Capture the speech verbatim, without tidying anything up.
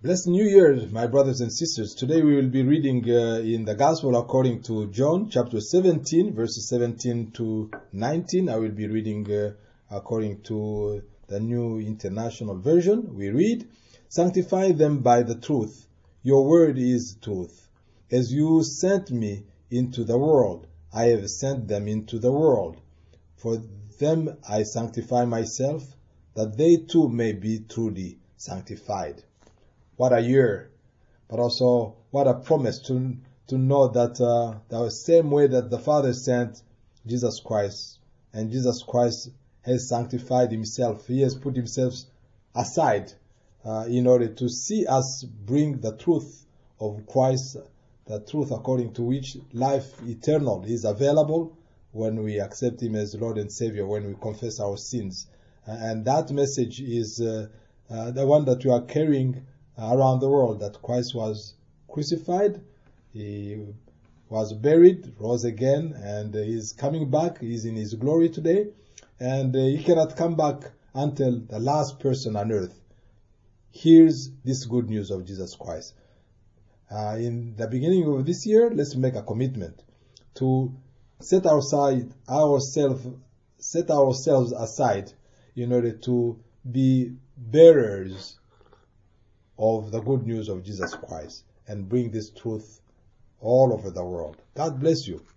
Blessed New Year, my brothers and sisters. Today we will be reading uh, in the Gospel according to John, chapter seventeen, verses seventeen to nineteen. I will be reading uh, according to the New International Version. We read, "Sanctify them by the truth. Your word is truth. As you sent me into the world, I have sent them into the world. For them I sanctify myself, that they too may be truly sanctified." What a year, but also what a promise to to know that uh, the same way that the Father sent Jesus Christ, and Jesus Christ has sanctified himself, he has put himself aside uh, in order to see us bring the truth of Christ, the truth according to which life eternal is available when we accept him as Lord and Savior, when we confess our sins. And that message is uh, uh, the one that we are carrying around the world, that Christ was crucified, he was buried, rose again, and he is coming back. He is in his glory today, and he cannot come back until the last person on earth hears this good news of Jesus Christ. Uh, in the beginning of this year, let's make a commitment to set outside ourselves, set ourselves aside in order to be bearers of the good news of Jesus Christ and bring this truth all over the world. God bless you.